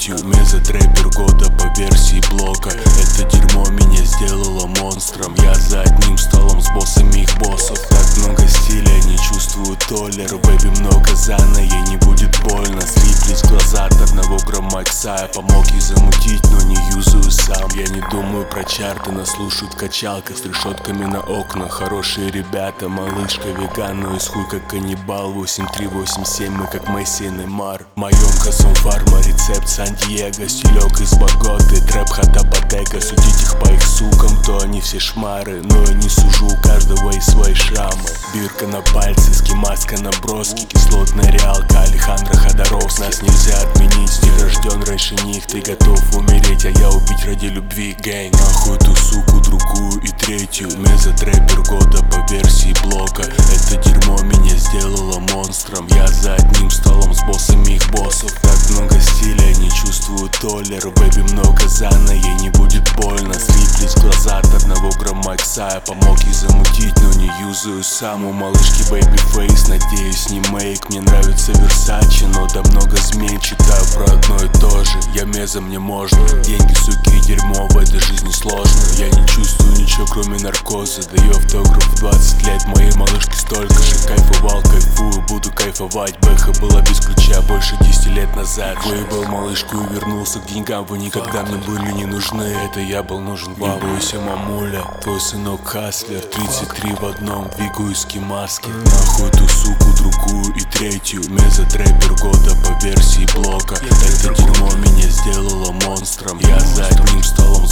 третью. Мезотрэпер года по версии Блока. Это дерьмо меня сделало монстром. Я за одним столом с боссами их боссов. Так много стиля, не чувствую толлер. Бэби много зана, ей не будет больно. Слиплись глаза от одного грамма икса. Я помог ей замутить, но не юзаю сам. Я не думаю про чарты, нас слушают в качалках с решетками на окнах. Хорошие ребята, малышка веган, но из хуй как каннибал. 8387, мы как Месси и Неймар. В моем косом фарма, рецепт Сан-Диего. Стилек из Боготы, трэп хата бодега. Судить их по их сукам, то они все шмары. Но я не сужу, у каждого есть свои шрамы. Бирка на пальце, скимаска наброски. Кислотная реалка, Алехандро Ходоров. Нас нельзя отменить, стиль рожден раньше них. Ты готов умереть, а я убить ради любви, гэнг. Нахуй ту суку, другую и третью. Мезотрэпер года по версии Блока. Это дерьмо меня сделало монстром. Я за одним столом с боссами их боссов. Так много стиля, не чувствую толлер. Бэби много зана, ей не будет больно. Слиплись глаза от одного грамма икса. Я помог ей замутить, но не юзаю сам. У малышки бэйби фейс, надеюсь не мейк. Мне нравится Версачи, но да много змей. Читаю про одно и то же, я меза, мне можно. Деньги, суки и дерьмо в этой жизни сложно. Я не чувствую ничего кроме наркоза. Даю автограф в 20 лет, моей малышке столько же. Кайфовал, кайфую, буду кайфовать. Бэха была без ключа больше 10 лет назад. Выебал малышку и вернулся к деньгам. Вы никогда мне были не нужны, это я был нужен вам. Не бойся, мамуля, твой сынок хаслер. 33 в одном, двигаюсь к маске. Нахуй ту суку, другую и третью. Мезотрэпер года по версии Блока. Это дерьмо меня сделало монстром. Я за одним столом с